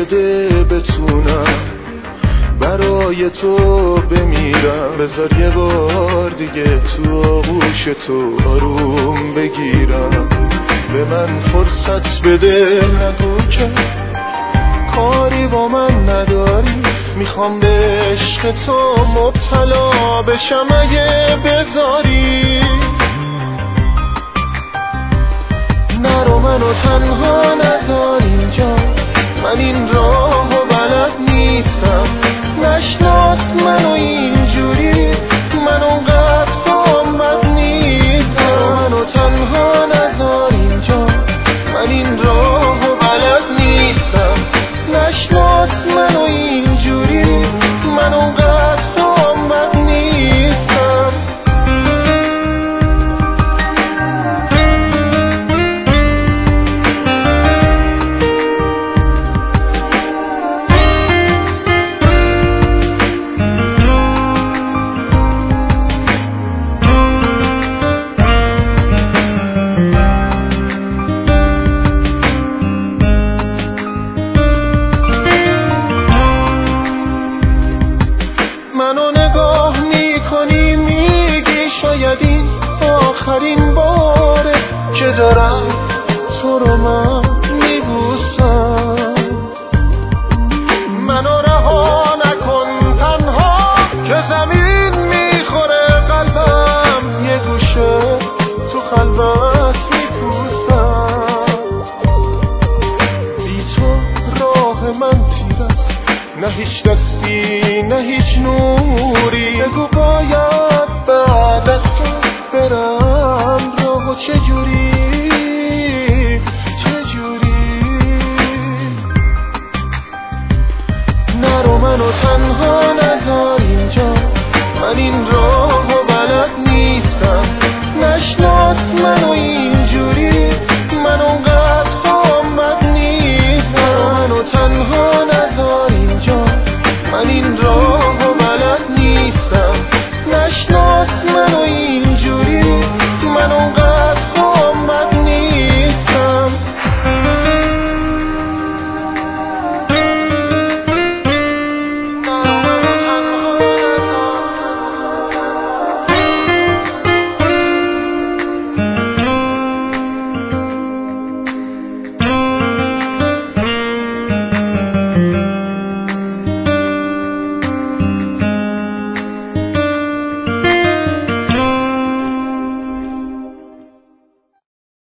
بده بتونم برای تو بمیرم. بذار یه بار دیگه تو آغوش تو آروم بگیرم. به من فرصت بده، نگو که کاری با من نداری. میخوام به عشق تو مبتلا بشم اگه بذاری. نرو منو تنها نذار اینجا، من این راهو بلد نیستم. نشناس منو اینجوری، من اونقدر بامت نیستم. منو تنها نذار اینجا، من این راهو بلد نیستم. نشناس منو اینجوری، من اونقدر بامت نیستم. منو نگاه میکنی میگی شاید این آخرین باره که دارم تو رو من میبوسم. منو رها نکن تنها که زمین میخوره قلبم. یه گوشه تو خلوت میپوسم. بی تو راه من تیر است، نه هیچ دستی نه هیچ نوری. بگو